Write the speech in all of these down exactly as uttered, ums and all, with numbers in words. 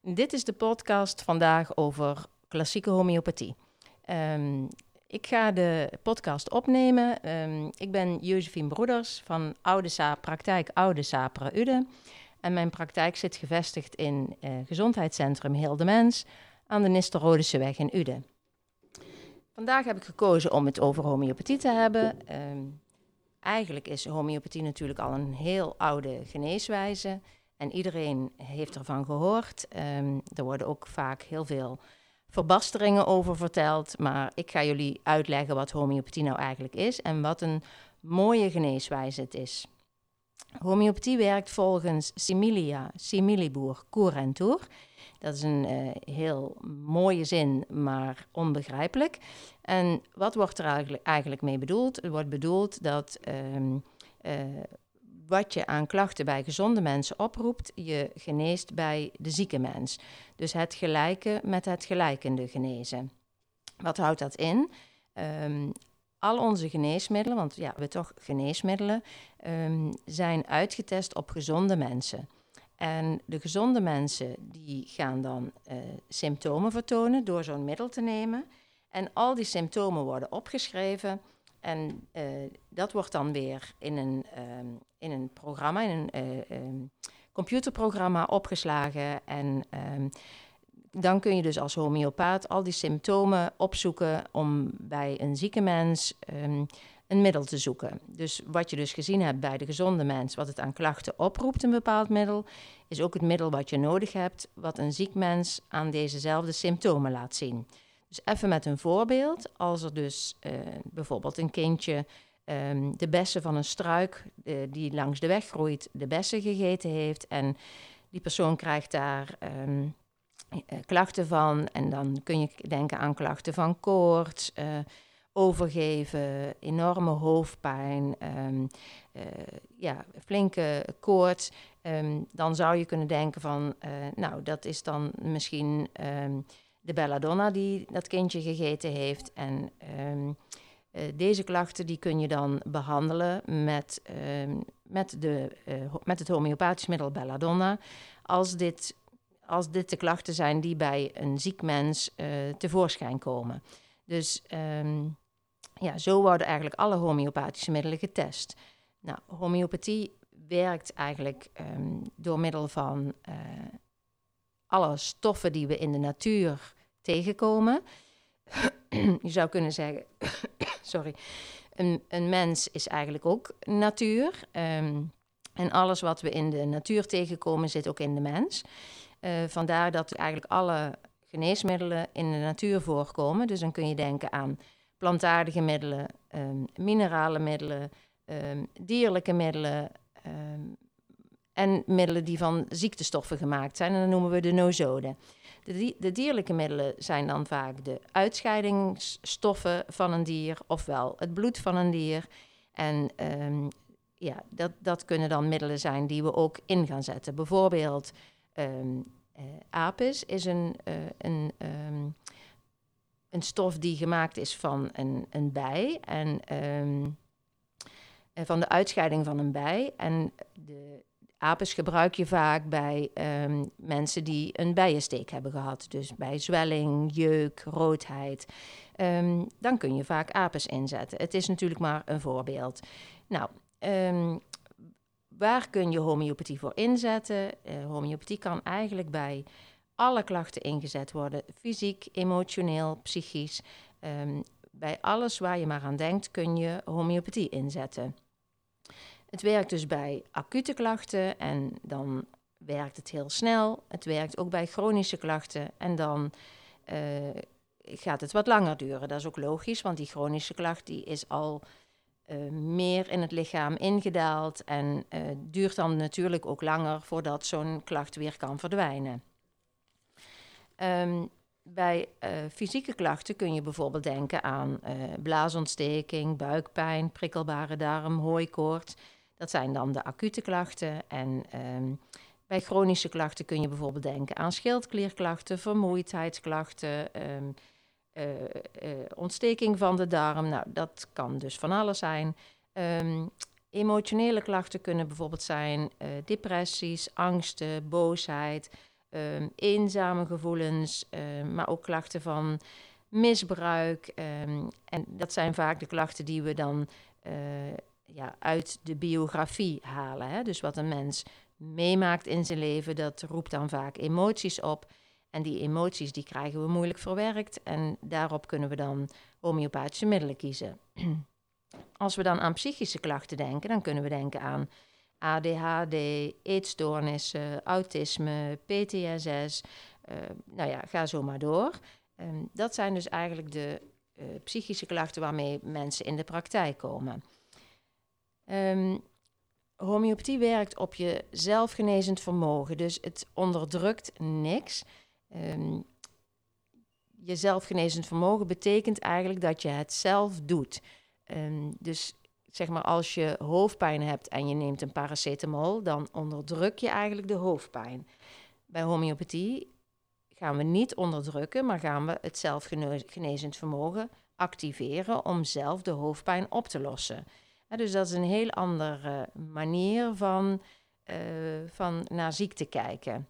Dit is de podcast vandaag over klassieke homeopathie. Um, ik ga de podcast opnemen. Um, ik ben Josephine Broeders van Oude Sa- praktijk Oude Sapere Uden. En mijn praktijk zit gevestigd in uh, gezondheidscentrum Heel de Mens aan de Nistelrodeseweg in Uden. Vandaag heb ik gekozen om het over homeopathie te hebben. Um, eigenlijk is homeopathie natuurlijk al een heel oude geneeswijze. En iedereen heeft ervan gehoord. Um, er worden ook vaak heel veel verbasteringen over verteld. Maar ik ga jullie uitleggen wat homeopathie nou eigenlijk is en wat een mooie geneeswijze het is. Homeopathie werkt volgens similia, similibur, cur en tur. Dat is een uh, heel mooie zin, maar onbegrijpelijk. En wat wordt er eigenlijk, eigenlijk mee bedoeld? Er wordt bedoeld dat um, uh, wat je aan klachten bij gezonde mensen oproept, je geneest bij de zieke mens. Dus het gelijke met het gelijkende genezen. Wat houdt dat in? Um, al onze geneesmiddelen, want ja, we hebben toch geneesmiddelen, um, zijn uitgetest op gezonde mensen. En de gezonde mensen die gaan dan uh, symptomen vertonen door zo'n middel te nemen. En al die symptomen worden opgeschreven. En uh, dat wordt dan weer in een, um, in een programma, in een uh, um, computerprogramma opgeslagen. En um, dan kun je dus als homeopaat al die symptomen opzoeken om bij een zieke mens um, een middel te zoeken. Dus wat je dus gezien hebt bij de gezonde mens, wat het aan klachten oproept, een bepaald middel, is ook het middel wat je nodig hebt, wat een ziek mens aan dezezelfde symptomen laat zien. Dus even met een voorbeeld, als er dus uh, bijvoorbeeld een kindje um, de bessen van een struik uh, die langs de weg groeit, de bessen gegeten heeft en die persoon krijgt daar um, uh, klachten van en dan kun je denken aan klachten van koorts, uh, overgeven, enorme hoofdpijn, um, uh, ja, flinke koorts. Um, dan zou je kunnen denken van, uh, nou dat is dan misschien Um, de belladonna die dat kindje gegeten heeft. En um, uh, deze klachten die kun je dan behandelen met, um, met, de, uh, met het homeopathisch middel belladonna. Als dit, als dit de klachten zijn die bij een ziek mens uh, tevoorschijn komen. Dus um, ja, zo worden eigenlijk alle homeopathische middelen getest. Nou, homeopathie werkt eigenlijk um, door middel van Uh, alle stoffen die we in de natuur tegenkomen. Je zou kunnen zeggen, sorry, een, een mens is eigenlijk ook natuur. Um, en alles wat we in de natuur tegenkomen zit ook in de mens. Uh, vandaar dat eigenlijk alle geneesmiddelen in de natuur voorkomen. Dus dan kun je denken aan plantaardige middelen, um, minerale middelen, um, dierlijke middelen, Um, en middelen die van ziektestoffen gemaakt zijn. En dan noemen we de nozoden. De, di- de dierlijke middelen zijn dan vaak de uitscheidingsstoffen van een dier, ofwel het bloed van een dier. En um, ja, dat, dat kunnen dan middelen zijn die we ook in gaan zetten. Bijvoorbeeld um, uh, apis is een, uh, een, um, een stof die gemaakt is van een, een bij. En um, van de uitscheiding van een bij. En de apis gebruik je vaak bij um, mensen die een bijensteek hebben gehad. Dus bij zwelling, jeuk, roodheid. Um, dan kun je vaak apis inzetten. Het is natuurlijk maar een voorbeeld. Nou, um, waar kun je homeopathie voor inzetten? Uh, homeopathie kan eigenlijk bij alle klachten ingezet worden. Fysiek, emotioneel, psychisch. Um, bij alles waar je maar aan denkt kun je homeopathie inzetten. Het werkt dus bij acute klachten en dan werkt het heel snel. Het werkt ook bij chronische klachten en dan uh, gaat het wat langer duren. Dat is ook logisch, want die chronische klacht die is al uh, meer in het lichaam ingedaald en uh, duurt dan natuurlijk ook langer voordat zo'n klacht weer kan verdwijnen. Um, Bij uh, fysieke klachten kun je bijvoorbeeld denken aan uh, blaasontsteking, buikpijn, prikkelbare darm, hooikoorts. Dat zijn dan de acute klachten. En um, bij chronische klachten kun je bijvoorbeeld denken aan schildklierklachten, vermoeidheidsklachten, um, uh, uh, ontsteking van de darm. Nou, dat kan dus van alles zijn. Um, emotionele klachten kunnen bijvoorbeeld zijn uh, depressies, angsten, boosheid. um, eenzame gevoelens, um, maar ook klachten van misbruik. Um, en dat zijn vaak de klachten die we dan uh, ja, uit de biografie halen. Hè? Dus wat een mens meemaakt in zijn leven, dat roept dan vaak emoties op. En die emoties die krijgen we moeilijk verwerkt. En daarop kunnen we dan homeopathische middelen kiezen. Als we dan aan psychische klachten denken, dan kunnen we denken aan A D H D, eetstoornissen, autisme, P T S S. Uh, nou ja, ga zo maar door. Um, dat zijn dus eigenlijk de uh, psychische klachten waarmee mensen in de praktijk komen. Um, homeopathie werkt op je zelfgenezend vermogen, dus het onderdrukt niks. Um, je zelfgenezend vermogen betekent eigenlijk dat je het zelf doet. Um, dus zeg maar als je hoofdpijn hebt en je neemt een paracetamol, dan onderdruk je eigenlijk de hoofdpijn. Bij homeopathie gaan we niet onderdrukken, maar gaan we het zelfgenezend vermogen activeren om zelf de hoofdpijn op te lossen. Ja, dus dat is een heel andere manier van, uh, van naar ziekte kijken.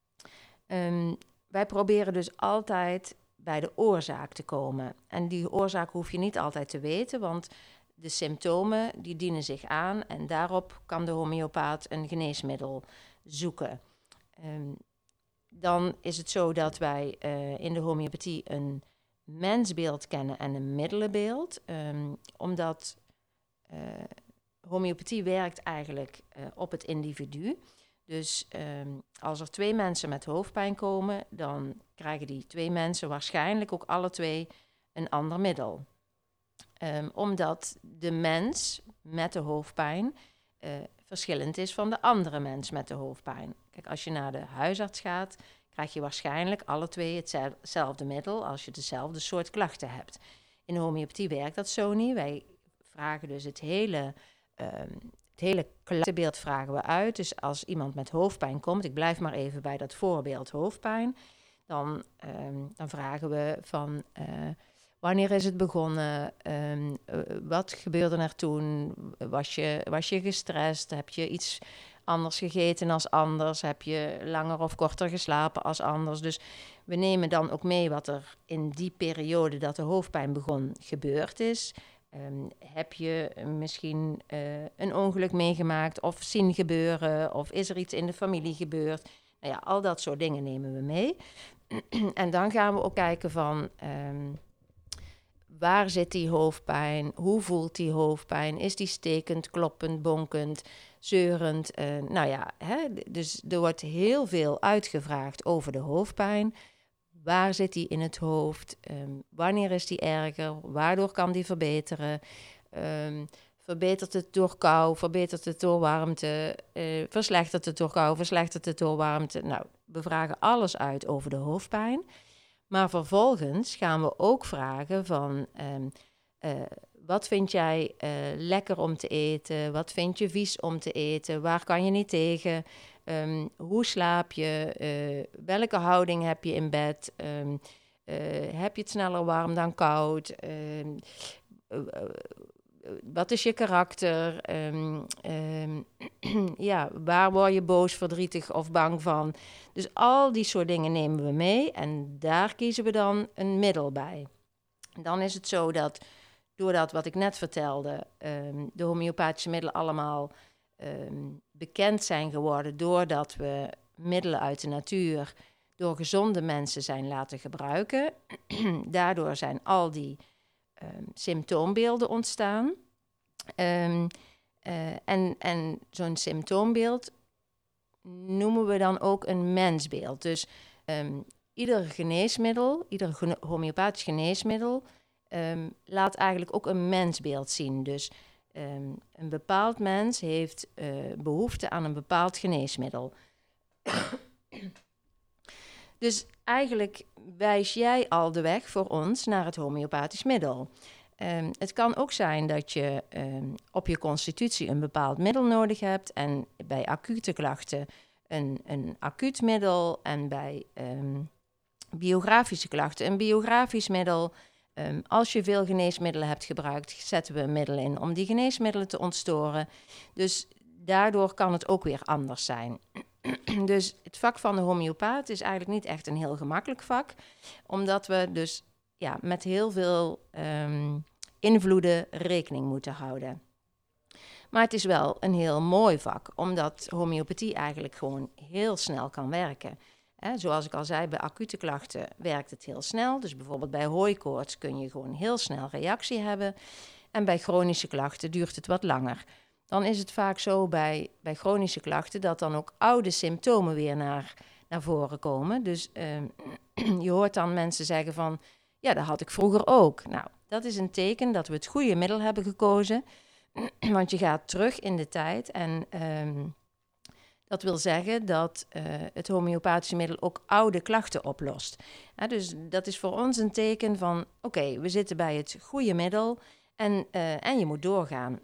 Um, wij proberen dus altijd bij de oorzaak te komen. En die oorzaak hoef je niet altijd te weten, want de symptomen die dienen zich aan en daarop kan de homeopaat een geneesmiddel zoeken. Um, dan is het zo dat wij uh, in de homeopathie een mensbeeld kennen en een middelenbeeld. Um, omdat uh, homeopathie werkt eigenlijk uh, op het individu. Dus um, als er twee mensen met hoofdpijn komen, dan krijgen die twee mensen waarschijnlijk ook alle twee een ander middel. Um, omdat de mens met de hoofdpijn uh, verschillend is van de andere mens met de hoofdpijn. Kijk, als je naar de huisarts gaat, krijg je waarschijnlijk alle twee hetzelfde middel als je dezelfde soort klachten hebt. In de homeopathie werkt dat zo niet. Wij vragen dus het hele, um, het hele klachtenbeeld vragen we uit. Dus als iemand met hoofdpijn komt, ik blijf maar even bij dat voorbeeld hoofdpijn, dan, um, dan vragen we van uh, wanneer is het begonnen? Um, uh, wat gebeurde er toen? Was je, was je gestrest? Heb je iets anders gegeten als anders? Heb je langer of korter geslapen als anders? Dus we nemen dan ook mee wat er in die periode dat de hoofdpijn begon gebeurd is. Um, heb je misschien uh, een ongeluk meegemaakt of zien gebeuren? Of is er iets in de familie gebeurd? Nou ja, al dat soort dingen nemen we mee. En dan gaan we ook kijken van Um, waar zit die hoofdpijn? Hoe voelt die hoofdpijn? Is die stekend, kloppend, bonkend, zeurend? Uh, nou ja, hè? Dus er wordt heel veel uitgevraagd over de hoofdpijn. Waar zit die in het hoofd? Um, wanneer is die erger? Waardoor kan die verbeteren? Um, verbetert het door kou? Verbetert het door warmte? Uh, verslechtert het door kou? Verslechtert het door warmte? Nou, we vragen alles uit over de hoofdpijn. Maar vervolgens gaan we ook vragen van, um, uh, wat vind jij uh, lekker om te eten? Wat vind je vies om te eten? Waar kan je niet tegen? Um, hoe slaap je? Uh, welke houding heb je in bed? Um, uh, heb je het sneller warm dan koud? Um, uh, uh, wat is je karakter? Um, um, ja, waar word je boos, verdrietig of bang van? Dus al die soort dingen nemen we mee en daar kiezen we dan een middel bij. Dan is het zo dat, doordat wat ik net vertelde, um, de homeopathische middelen allemaal um, bekend zijn geworden, doordat we middelen uit de natuur door gezonde mensen zijn laten gebruiken. Daardoor zijn al die um, symptoombeelden ontstaan. Um, uh, en, en zo'n symptoombeeld noemen we dan ook een mensbeeld. Dus um, ieder geneesmiddel, ieder gene- homeopathisch geneesmiddel um, laat eigenlijk ook een mensbeeld zien. Dus um, een bepaald mens heeft uh, behoefte aan een bepaald geneesmiddel. Dus eigenlijk wijs jij al de weg voor ons naar het homeopathisch middel. Um, het kan ook zijn dat je um, op je constitutie een bepaald middel nodig hebt en bij acute klachten een, een acuut middel en bij um, biografische klachten een biografisch middel. Um, als je veel geneesmiddelen hebt gebruikt, zetten we een middel in om die geneesmiddelen te ontstoren. Dus daardoor kan het ook weer anders zijn. Dus het vak van de homeopaat is eigenlijk niet echt een heel gemakkelijk vak, omdat we dus ja, met heel veel um, invloeden rekening moeten houden. Maar het is wel een heel mooi vak, omdat homeopathie eigenlijk gewoon heel snel kan werken. He, zoals ik al zei, bij acute klachten werkt het heel snel. Dus bijvoorbeeld bij hooikoorts kun je gewoon heel snel reactie hebben. En bij chronische klachten duurt het wat langer. Dan is het vaak zo bij, bij chronische klachten dat dan ook oude symptomen weer naar, naar voren komen. Dus uh, je hoort dan mensen zeggen van, ja, dat had ik vroeger ook. Nou, dat is een teken dat we het goede middel hebben gekozen. Want je gaat terug in de tijd en um, dat wil zeggen dat uh, het homeopathische middel ook oude klachten oplost. Ja, dus dat is voor ons een teken van, oké, okay, we zitten bij het goede middel en, uh, en je moet doorgaan.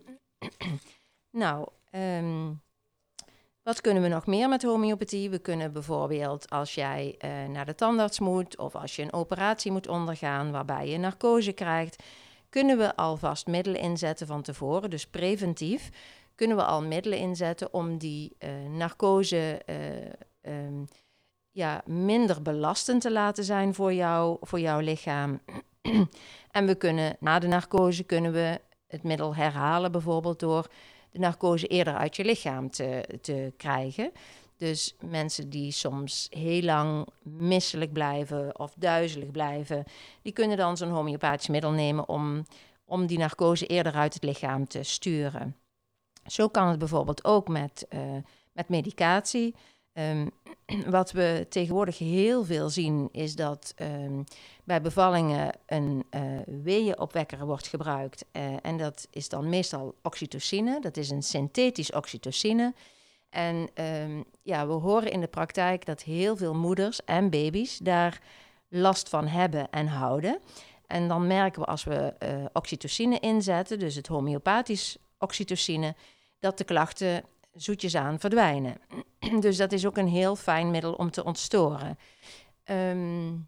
Nou, um, wat kunnen we nog meer met homeopathie? We kunnen bijvoorbeeld als jij uh, naar de tandarts moet of als je een operatie moet ondergaan waarbij je narcose krijgt, kunnen we alvast middelen inzetten van tevoren, dus preventief, kunnen we al middelen inzetten om die uh, narcose uh, um, ja, minder belastend te laten zijn voor, jou, voor jouw lichaam. En we kunnen na de narcose kunnen we het middel herhalen, bijvoorbeeld door de narcose eerder uit je lichaam te, te krijgen. Dus mensen die soms heel lang misselijk blijven of duizelig blijven, die kunnen dan zo'n homeopathisch middel nemen om, om die narcose eerder uit het lichaam te sturen. Zo kan het bijvoorbeeld ook met, uh, met medicatie. Um, wat we tegenwoordig heel veel zien is dat um, bij bevallingen een uh, weeënopwekker wordt gebruikt. Uh, en dat is dan meestal oxytocine. Dat is een synthetisch oxytocine. En um, ja, we horen in de praktijk dat heel veel moeders en baby's daar last van hebben en houden. En dan merken we als we uh, oxytocine inzetten, dus het homeopathisch oxytocine, dat de klachten zoetjes aan verdwijnen. Dus dat is ook een heel fijn middel om te ontstoren. Um,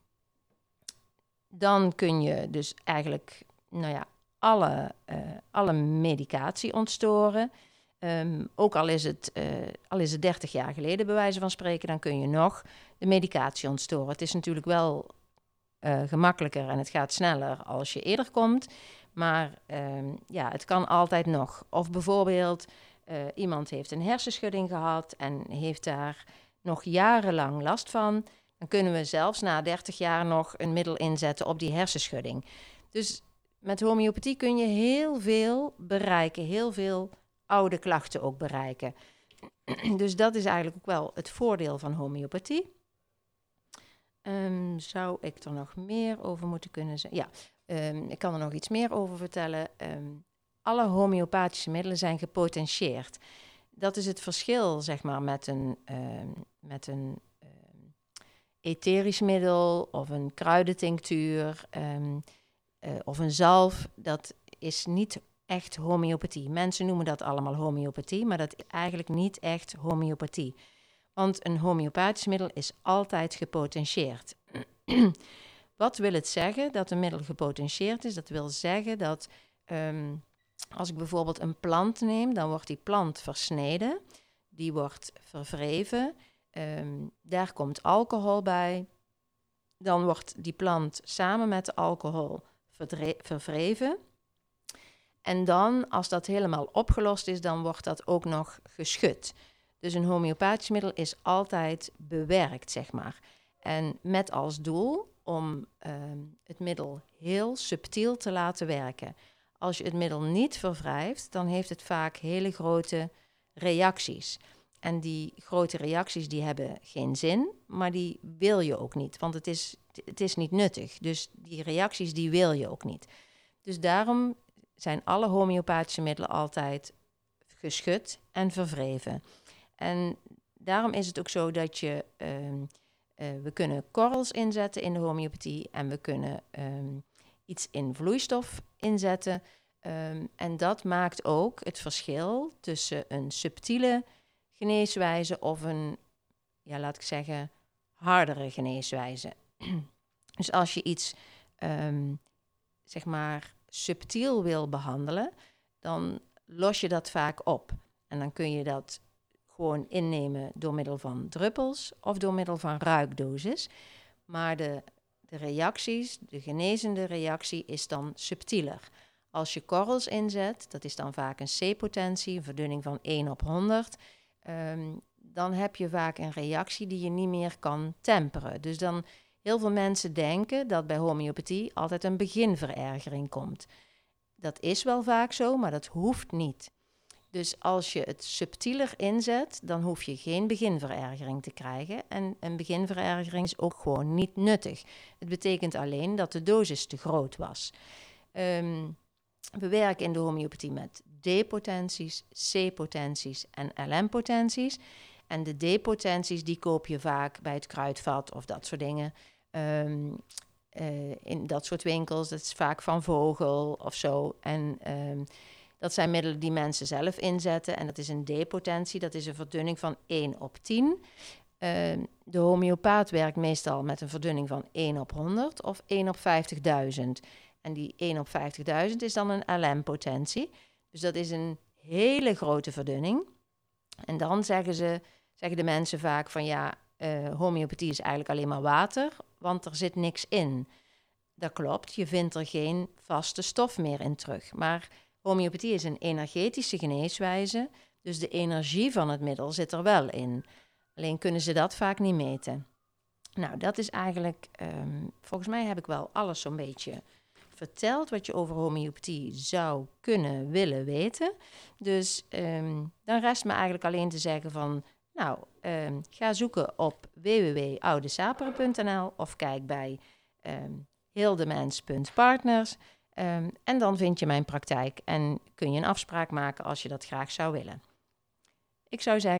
dan kun je dus eigenlijk nou ja, alle, uh, alle medicatie ontstoren. Um, ook al is, het, uh, al is het dertig jaar geleden bij wijze van spreken, dan kun je nog de medicatie ontstoren. Het is natuurlijk wel uh, gemakkelijker en het gaat sneller als je eerder komt. Maar um, ja, het kan altijd nog. Of bijvoorbeeld uh, iemand heeft een hersenschudding gehad en heeft daar nog jarenlang last van. Dan kunnen we zelfs na dertig jaar nog een middel inzetten op die hersenschudding. Dus met homeopathie kun je heel veel bereiken, heel veel oude klachten ook bereiken. Dus dat is eigenlijk ook wel het voordeel van homeopathie. Um, zou ik er nog meer over moeten kunnen zeggen? Ja, um, ik kan er nog iets meer over vertellen. Um, alle homeopathische middelen zijn gepotentieerd. Dat is het verschil, zeg maar, met een, um, met een um, etherisch middel of een kruidentinctuur um, uh, of een zalf. Dat is niet echt homeopathie. Mensen noemen dat allemaal homeopathie, maar dat is eigenlijk niet echt homeopathie. Want een homeopathisch middel is altijd gepotentieerd. Wat wil het zeggen dat een middel gepotentieerd is? Dat wil zeggen dat um, als ik bijvoorbeeld een plant neem, dan wordt die plant versneden, die wordt verwreven, um, daar komt alcohol bij. Dan wordt die plant samen met de alcohol verdre- verwreven. En dan, als dat helemaal opgelost is, dan wordt dat ook nog geschud. Dus een homeopathisch middel is altijd bewerkt, zeg maar. En met als doel om uh, het middel heel subtiel te laten werken. Als je het middel niet verwrijft, dan heeft het vaak hele grote reacties. En die grote reacties die hebben geen zin, maar die wil je ook niet. Want het is, het is niet nuttig. Dus die reacties die wil je ook niet. Dus daarom zijn alle homeopathische middelen altijd geschud en verwreven. En daarom is het ook zo dat je, um, uh, we kunnen korrels inzetten in de homeopathie en we kunnen um, iets in vloeistof inzetten. Um, en dat maakt ook het verschil tussen een subtiele geneeswijze of een, ja, laat ik zeggen, hardere geneeswijze. Dus als je iets, um, zeg maar, subtiel wil behandelen, dan los je dat vaak op. En dan kun je dat gewoon innemen door middel van druppels of door middel van ruikdosis. Maar de, de reacties, de genezende reactie is dan subtieler. Als je korrels inzet, dat is dan vaak een C-potentie, een verdunning van één op honderd... Um, dan heb je vaak een reactie die je niet meer kan temperen. Dus dan, heel veel mensen denken dat bij homeopathie altijd een beginverergering komt. Dat is wel vaak zo, maar dat hoeft niet. Dus als je het subtieler inzet, dan hoef je geen beginverergering te krijgen. En een beginverergering is ook gewoon niet nuttig. Het betekent alleen dat de dosis te groot was. Um, we werken in de homeopathie met D-potenties, C-potenties en L M-potenties. En de D-potenties die koop je vaak bij het kruidvat of dat soort dingen. Um, uh, in dat soort winkels, dat is vaak van Vogel of zo. En um, dat zijn middelen die mensen zelf inzetten. En dat is een D-potentie, dat is een verdunning van één op tien. Uh, de homeopaat werkt meestal met een verdunning van één op honderd of één op vijftigduizend. En die één op vijftigduizend is dan een L M-potentie. Dus dat is een hele grote verdunning. En dan zeggen, ze, zeggen de mensen vaak van ja, uh, homeopathie is eigenlijk alleen maar water, want er zit niks in. Dat klopt, je vindt er geen vaste stof meer in terug. Maar homeopathie is een energetische geneeswijze, dus de energie van het middel zit er wel in. Alleen kunnen ze dat vaak niet meten. Nou, dat is eigenlijk, um, volgens mij heb ik wel alles zo'n beetje verteld wat je over homeopathie zou kunnen willen weten. Dus um, dan rest me eigenlijk alleen te zeggen van, nou, um, ga zoeken op w w w punt oudesaperen punt n l of kijk bij um, hildemens punt partners um, en dan vind je mijn praktijk en kun je een afspraak maken als je dat graag zou willen. Ik zou zeggen